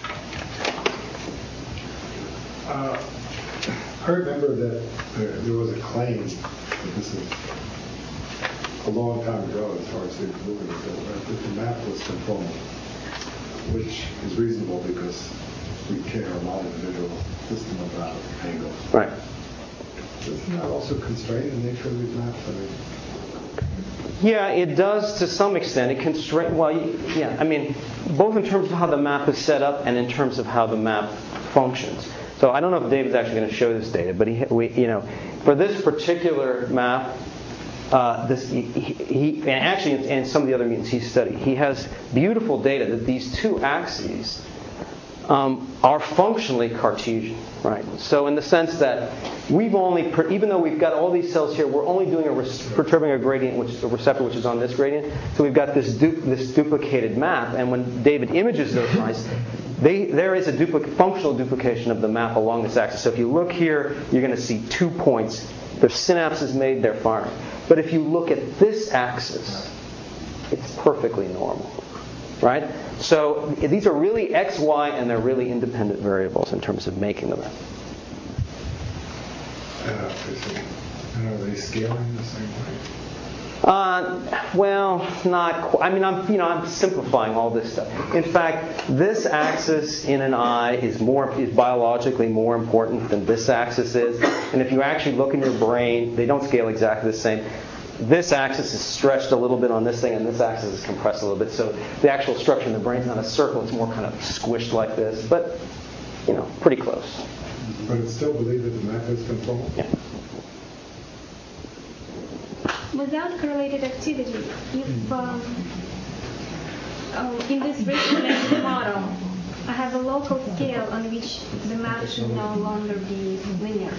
Uh, I remember that there, there was a claim that this is a long time ago, as far as the moving that the map was conformal, which is reasonable because we care a lot of the visual system about angles. Right. Doesn't that also constrain the nature of these maps? I mean, yeah, it does to some extent. It constrain. Well, yeah. I mean, both in terms of how the map is set up and in terms of how the map functions. So I don't know if David's actually going to show this data, but he, we, you know, for this particular map, uh, this he, he and actually in, in some of the other mutants he's studied, he has beautiful data that these two axes um, are functionally Cartesian, right? So in the sense that we've only, per, even though we've got all these cells here, we're only doing a res, perturbing a gradient, which is a receptor, which is on this gradient. So we've got this du, this duplicated map, and when David images those mice, they, there is a duplic, functional duplication of the map along this axis. So if you look here, you're going to see two points. There's synapses made, they're firing. But if you look at this axis, it's perfectly normal. Right? So these are really x, y, and they're really independent variables in terms of making the map. Uh, and are they scaling the same way? Uh, well, not qu- I mean, I'm you know I'm simplifying all this stuff. In fact, this axis in an eye is more is biologically more important than this axis is. And if you actually look in your brain, they don't scale exactly the same. This axis is stretched a little bit on this thing, and this axis is compressed a little bit. So the actual structure in the brain is not a circle; it's more kind of squished like this. But you know, pretty close. But it's still believed that the map is conformal. Yeah. Without correlated activity, if um, oh, in this ratio model, I have a local scale on which the map should no longer be linear.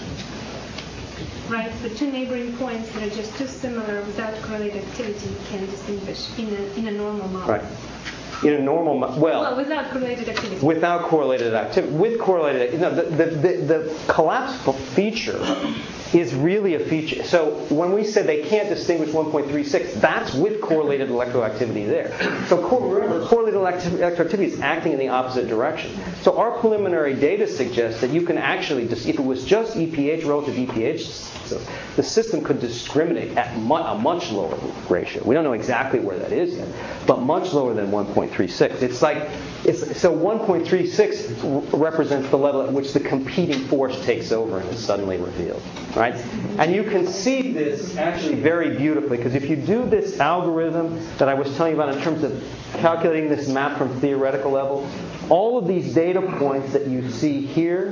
Right, the two neighboring points that are just too similar without correlated activity you can distinguish in a, in a normal model. Right. In a normal, mo- well, well, without correlated activity. Without correlated activity. With correlated, no, the, the, the, the collapsible feature is really a feature. So when we said they can't distinguish one point three six, that's with correlated electroactivity there. So cor- remember, correlated electri- electroactivity is acting in the opposite direction. So our preliminary data suggests that you can actually, if it was just E P H relative E P H, so the system could discriminate at mu- a much lower ratio. We don't know exactly where that is yet, but much lower than one point three six. It's like, it's, so one point three six r- represents the level at which the competing force takes over and is suddenly revealed, right? And you can see this actually very beautifully, because if you do this algorithm that I was telling you about in terms of calculating this map from theoretical level, all of these data points that you see here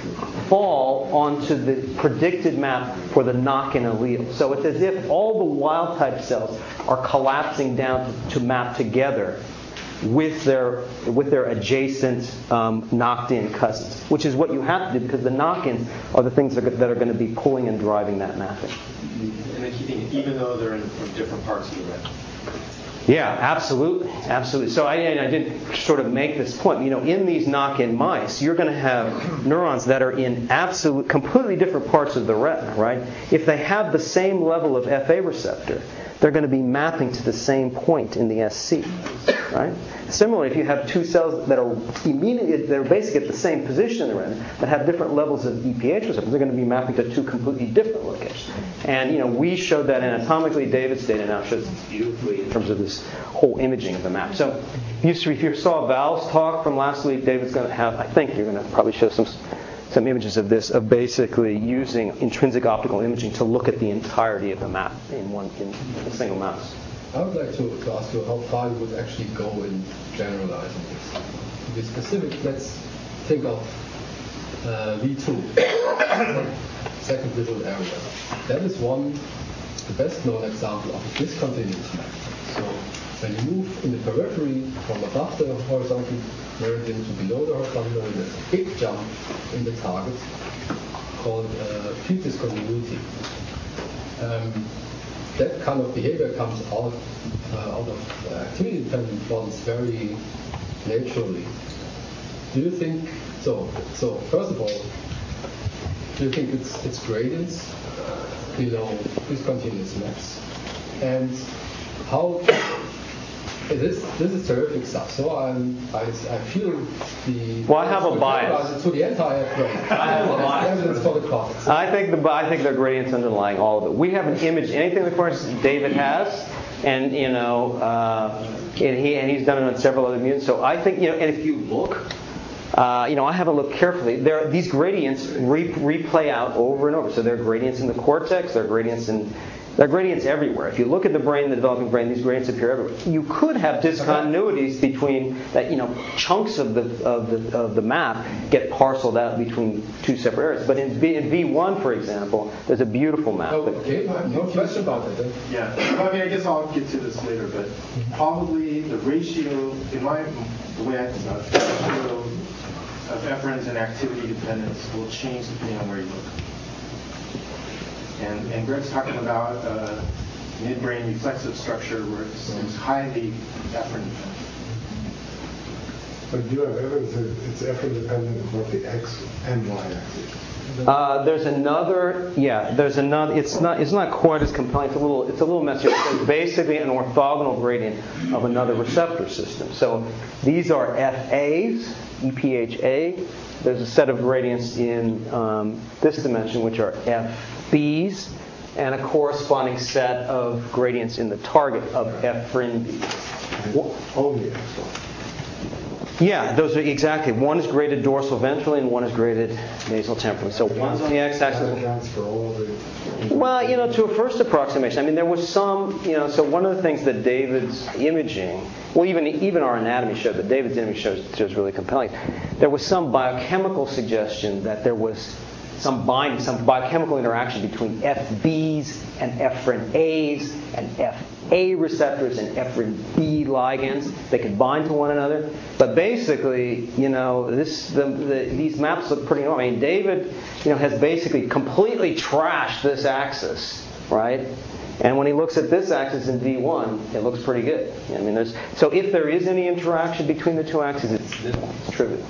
fall onto the predicted map for the knock-in allele. So it's as if all the wild-type cells are collapsing down to, to map together with their with their adjacent um, knocked-in cousins, which is what you have to do because the knock-ins are the things that are, that are going to be pulling and driving that mapping. And then keeping it even though they're in from different parts of the retina. Yeah, absolutely, absolutely. So I, I did sort of make this point. You know, in these knock-in mice, you're going to have neurons that are in absolute, completely different parts of the retina, right? If they have the same level of F A receptor, they're going to be mapping to the same point in the S C, right? Similarly, if you have two cells that are immediately, they're basically at the same position in the retina, that have different levels of E P H receptors, they're going to be mapping to two completely different locations. And, you know, we showed that anatomically. David's data now shows this beautifully in terms of this whole imaging of the map. So if you saw Val's talk from last week, David's going to have, I think you're going to probably show some some images of this, of basically using intrinsic optical imaging to look at the entirety of the map in one in a single mouse. I would like to, to ask you how far you would actually go in generalizing this. To be specific, let's think of uh, V two, second visual area. That is one, the best known example of a discontinuous map. So when you move in the periphery from above the horizontal meridian to below the horizontal meridian, there's a big jump in the target. called uh, field discontinuity. Um, that kind of behavior comes out uh, out of uh, activity-dependent models very naturally. Do you think so? So first of all, do you think it's it's gradients below discontinuous maps? And how this this is terrific stuff. So I'm I, I feel the well, I have a bias to the entire frame. I have a bias. Evidence for the cortex. I think the I think there are gradients underlying all of it. We have an image. Anything that, of course, David has, and you know, uh, and he and he's done it on several other mutants. So I think you know, and if you look. Uh, you know, I haven't looked carefully. There, these gradients re- replay out over and over. So there are gradients in the cortex. There are gradients in, there are gradients everywhere. If you look at the brain, the developing brain, these gradients appear everywhere. You could have discontinuities between that. You know, chunks of the of the of the map get parceled out between two separate areas. But in, B, in V one, for example, there's a beautiful map. Oh, okay, no question about it. Then. Yeah, I mean, I guess I'll get to this later, but probably the ratio, in my the way I think about it, the ratio of efferents and activity dependence will change depending on where you look. And, and Greg's talking about uh, midbrain reflexive structure where it's, it's highly efferent dependent. But do you have evidence that it's efferent dependent on both the x and y axis? Uh, there's another, yeah. There's another. It's not. It's not quite as compelling. It's a little. It's a little messier. It's basically an orthogonal gradient of another receptor system. So these are F As, E P H A. There's a set of gradients in um, this dimension which are F Bs, and a corresponding set of gradients in the target of F frin B. Only x one. Yeah, those are exactly. One is graded dorsal ventrally and one is graded nasal temporally. So one's on the x-axis. For all the... Well, you know, to a first approximation. I mean, there was some, you know, so one of the things that David's imaging, well, even even our anatomy showed, but David's image shows, shows really compelling. There was some biochemical suggestion that there was some binding, some biochemical interaction between F Bs and Ephrin As and F A receptors and Ephrin B ligands. They could bind to one another. But basically, you know, this the, the, these maps look pretty normal. I mean, David, you know, has basically completely trashed this axis, right? And when he looks at this axis in V one, it looks pretty good. I mean, there's so if there is any interaction between the two axes, it's this one. It's trivial.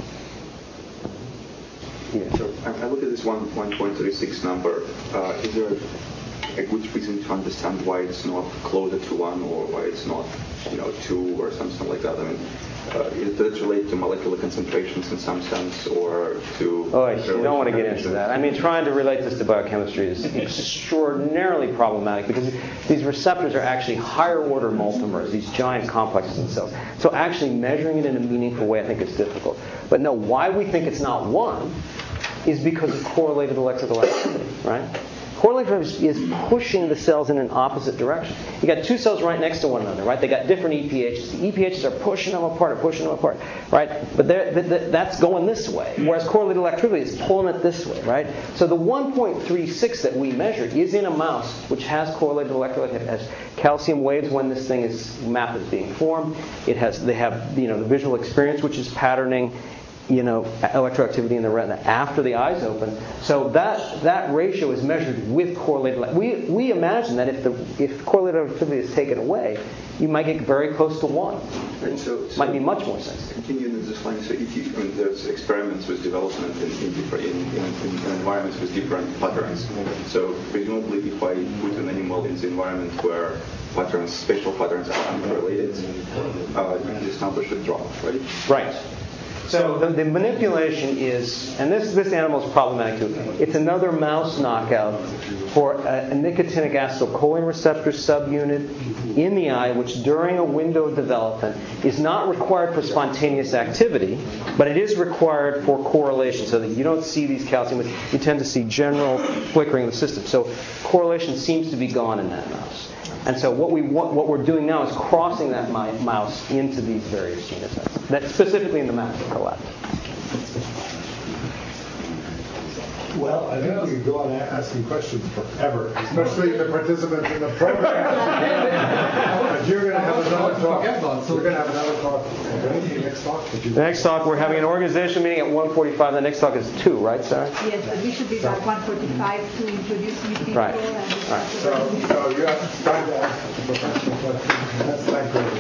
Yeah, so I, I look at this one one point three six number. Uh, is there a good reason to understand why it's not closer to one, or why it's not, you know, two or something like that? I mean, uh, does it relate to molecular concentrations in some sense, or to? Oh, you don't want to get into that. I mean, trying to relate this to biochemistry is extraordinarily problematic because these receptors are actually higher order multimers, these giant complexes in cells. So actually measuring it in a meaningful way, I think, is difficult. But no, why we think it's not one is because of correlated electrical activity, right? Correlated is, is pushing the cells in an opposite direction. You got two cells right next to one another, right? They got different E P Hs. The E P Hs are pushing them apart, or pushing them apart, right? But th- th- that's going this way, whereas correlated electricity is pulling it this way, right? So the one point three six that we measured is in a mouse which has correlated electrolyte. It has calcium waves when this thing is map is being formed. It has they have you know the visual experience, which is patterning. You know, electroactivity in the retina after the eyes open. So that that ratio is measured with correlated. We we imagine that if the if correlated electricity is taken away, you might get very close to one. Right, so, so might be much more sensitive. Continuing this line, so if you, I mean, there's experiments with development in in, different, in, in, in environments with different patterns. So presumably, if I put an animal in the environment where patterns, spatial patterns are uncorrelated, uh, this number should drop, right? Right. So the, the manipulation is, and this this animal is problematic too. It's another mouse knockout for a, a nicotinic acetylcholine receptor subunit in the eye, which during a window of development is not required for spontaneous activity, but it is required for correlation, so that you don't see these calcium. You tend to see general flickering of the system. So correlation seems to be gone in that mouse. And so what we what, what we're doing now is crossing that mi- mouse into these various genotypes. That specifically in the mouse of collapse. Well, I think we could go on asking questions forever, especially the participants in the program. But you're going to have have another talk. Forget about We're going to have another talk. When is the next talk? Did you- The next talk, we're having an organization meeting at one forty-five. The next talk is two, right, Sarah? Yes, but we should be back one forty-five to introduce new people. Right. and Right. So, so you have time to ask professional questions. That's like